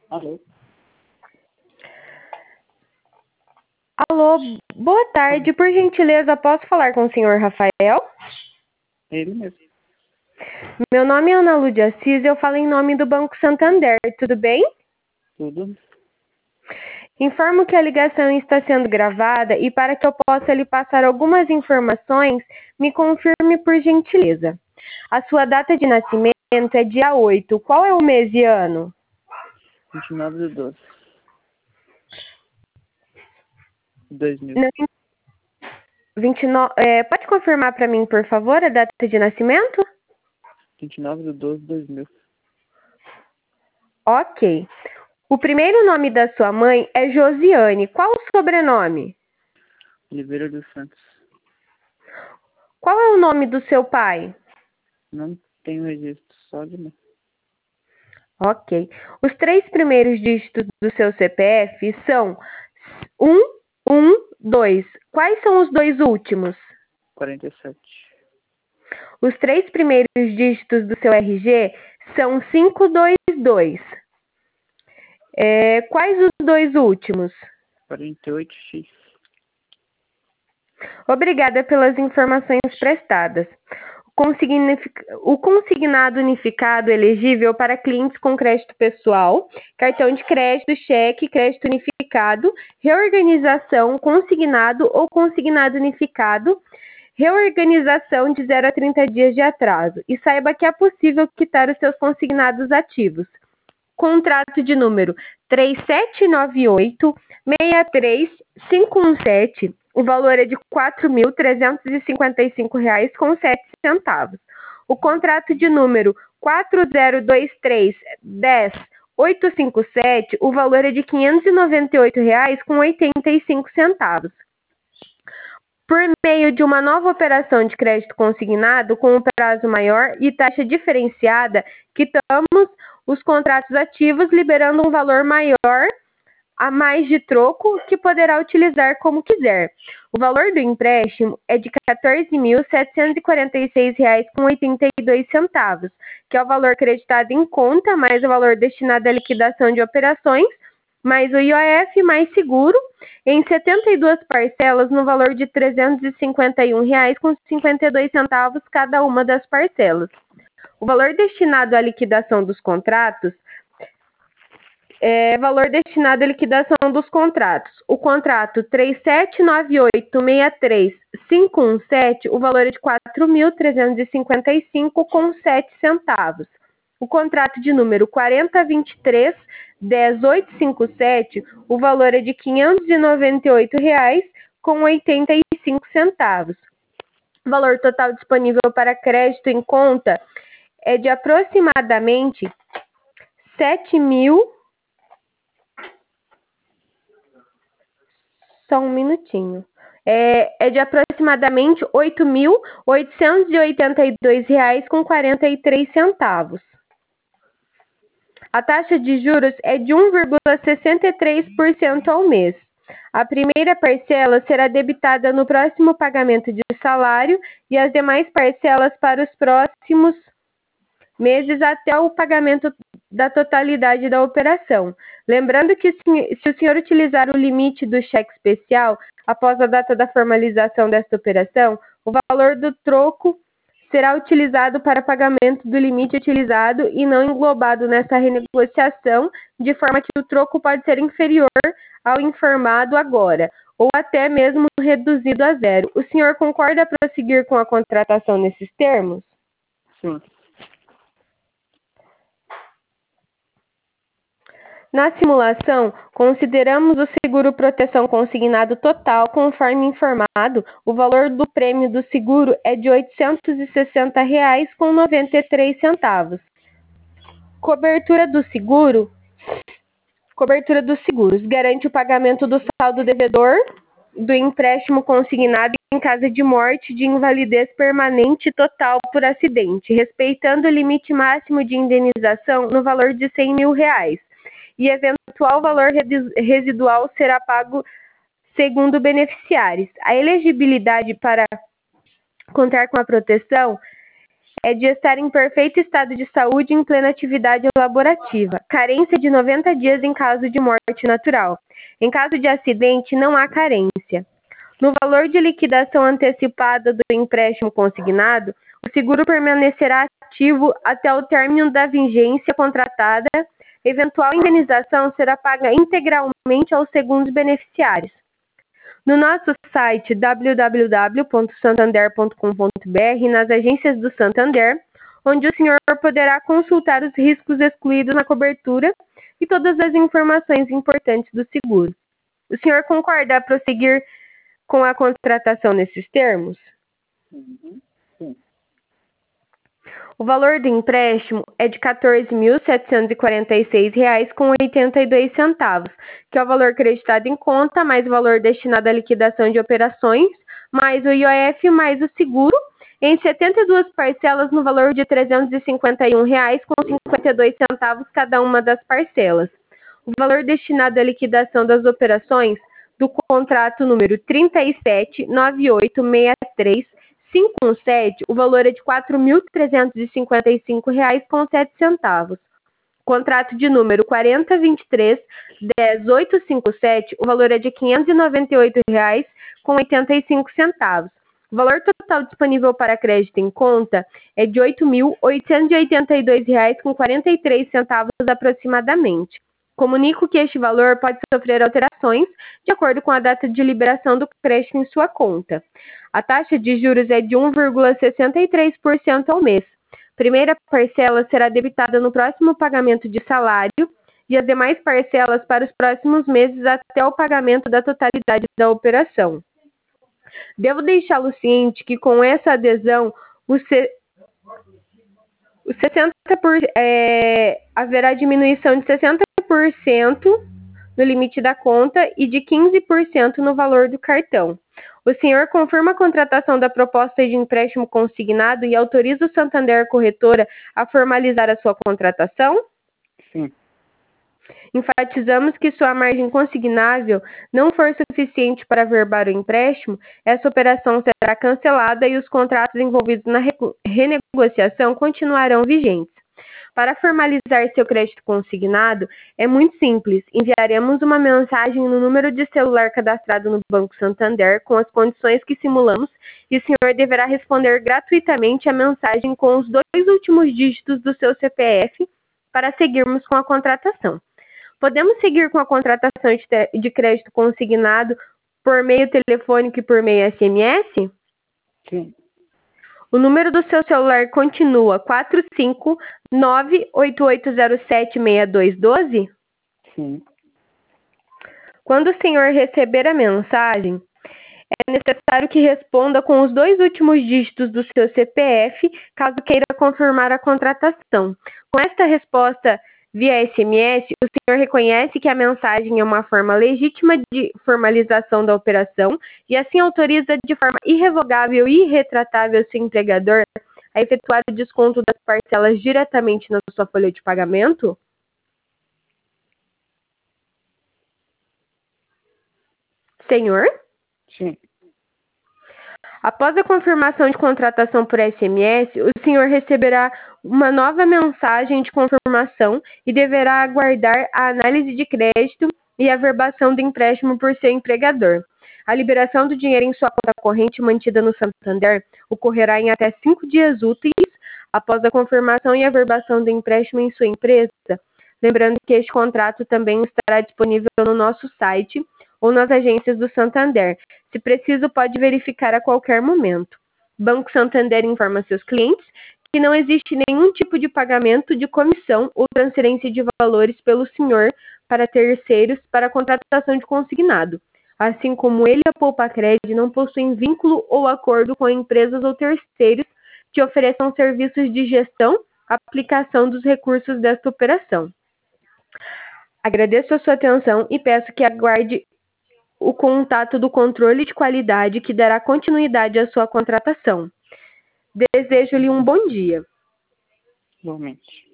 Alô? Alô, boa tarde. Por gentileza, posso falar com o senhor Rafael? Ele mesmo. Meu nome é Ana Lúdia Assis e eu falo em nome do Banco Santander. Tudo bem? Tudo? Informo que a ligação está sendo gravada e para que eu possa lhe passar algumas informações, me confirme por gentileza. A sua data de nascimento é dia 8. Qual é o mês e ano? 29/12. 2000. Não, 29, pode confirmar para mim, por favor, a data de nascimento? 29/12/2000. Ok. O primeiro nome da sua mãe é Josiane. Qual o sobrenome? Oliveira dos Santos. Qual é o nome do seu pai? Não tenho registro, só de mim. Ok. Os três primeiros dígitos do seu CPF são 2. Quais são os dois últimos? 47. Os três primeiros dígitos do seu RG são 522. Quais os dois últimos? 48x. Obrigada pelas informações prestadas. O consignado unificado elegível para clientes com crédito pessoal, cartão de crédito, cheque, crédito unificado, reorganização, consignado ou consignado unificado, reorganização de 0 a 30 dias de atraso. E saiba que é possível quitar os seus consignados ativos. Contrato de número 3798-63517. O valor é de R$ 4.355,07. O contrato de número 4023-10857. O valor é de R$ 598,85. Por meio de uma nova operação de crédito consignado com um prazo maior e taxa diferenciada, quitamos os contratos ativos, liberando um valor maior a mais de troco que poderá utilizar como quiser. O valor do empréstimo é de R$ 14.746,82, que é o valor creditado em conta, mais o valor destinado à liquidação de operações, mais o IOF, mais seguro, em 72 parcelas no valor de R$ 351,52 cada uma das parcelas. O valor destinado à liquidação dos contratos valor destinado à liquidação dos contratos. O contrato 379863-517, o valor é de R$ 4.355,07. O contrato de número 4023-10857, o valor é de R$ 598,85. O valor total disponível para crédito em conta é de aproximadamente 7.000. Só um minutinho. É de aproximadamente R$ 8.882,43. A taxa de juros é de 1,63% ao mês. A primeira parcela será debitada no próximo pagamento de salário e as demais parcelas para os próximos meses até o pagamento da totalidade da operação. Lembrando que se o senhor utilizar o limite do cheque especial após a data da formalização desta operação, o valor do troco será utilizado para pagamento do limite utilizado e não englobado nessa renegociação, de forma que o troco pode ser inferior ao informado agora, ou até mesmo reduzido a zero. O senhor concorda prosseguir com a contratação nesses termos? Sim. Na simulação, consideramos o seguro proteção consignado total, conforme informado, o valor do prêmio do seguro é de R$ 860,93. Cobertura dos seguros garante o pagamento do saldo devedor do empréstimo consignado em caso de morte, de invalidez permanente total por acidente, respeitando o limite máximo de indenização no valor de R$ 100.000. E eventual valor residual será pago segundo beneficiários. A elegibilidade para contar com a proteção é de estar em perfeito estado de saúde e em plena atividade laborativa. Carência de 90 dias em caso de morte natural. Em caso de acidente, não há carência. No valor de liquidação antecipada do empréstimo consignado, o seguro permanecerá ativo até o término da vigência contratada. Eventual indenização será paga integralmente aos segundos beneficiários. No nosso site www.santander.com.br, nas agências do Santander, onde o senhor poderá consultar os riscos excluídos na cobertura e todas as informações importantes do seguro. O senhor concorda a prosseguir com a contratação nesses termos? Uhum. Sim. O valor do empréstimo é de R$ 14.746,82, que é o valor creditado em conta, mais o valor destinado à liquidação de operações, mais o IOF, mais o seguro, em 72 parcelas no valor de R$ 351,52 cada uma das parcelas. O valor destinado à liquidação das operações do contrato número 379863-517, o valor é de R$ 4.355,07. Contrato de número 4023-10857, o valor é de R$ 598,85. O valor total disponível para crédito em conta é de R$ 8.882,43 aproximadamente. Comunico que este valor pode sofrer alterações de acordo com a data de liberação do crédito em sua conta. A taxa de juros é de 1,63% ao mês. Primeira parcela será debitada no próximo pagamento de salário e as demais parcelas para os próximos meses até o pagamento da totalidade da operação. Devo deixá-lo ciente que com essa adesão, haverá diminuição de 60% no limite da conta e de 15% no valor do cartão. O senhor confirma a contratação da proposta de empréstimo consignado e autoriza o Santander Corretora a formalizar a sua contratação? Sim. Enfatizamos que sua margem consignável não for suficiente para averbar o empréstimo, essa operação será cancelada e os contratos envolvidos na renegociação continuarão vigentes. Para formalizar seu crédito consignado, é muito simples. Enviaremos uma mensagem no número de celular cadastrado no Banco Santander com as condições que simulamos e o senhor deverá responder gratuitamente a mensagem com os 2 últimos dígitos do seu CPF para seguirmos com a contratação. Podemos seguir com a contratação de crédito consignado por meio telefônico e por meio SMS? Sim. O número do seu celular continua 45988076212? Sim. Quando o senhor receber a mensagem, é necessário que responda com os 2 últimos dígitos do seu CPF, caso queira confirmar a contratação. Com esta resposta via SMS, o senhor reconhece que a mensagem é uma forma legítima de formalização da operação e assim autoriza de forma irrevogável e irretratável seu empregador a efetuar o desconto das parcelas diretamente na sua folha de pagamento? Senhor? Sim. Após a confirmação de contratação por SMS, o senhor receberá uma nova mensagem de confirmação e deverá aguardar a análise de crédito e a averbação do empréstimo por seu empregador. A liberação do dinheiro em sua conta corrente mantida no Santander ocorrerá em até 5 dias úteis após a confirmação e averbação do empréstimo em sua empresa. Lembrando que este contrato também estará disponível no nosso site ou nas agências do Santander. Se preciso, pode verificar a qualquer momento. Banco Santander informa seus clientes que não existe nenhum tipo de pagamento de comissão ou transferência de valores pelo senhor para terceiros para a contratação de consignado. Assim como ele e a Poupacred não possuem vínculo ou acordo com empresas ou terceiros que ofereçam serviços de gestão, aplicação dos recursos desta operação. Agradeço a sua atenção e peço que aguarde o contato do controle de qualidade que dará continuidade à sua contratação. Desejo-lhe um bom dia. Igualmente.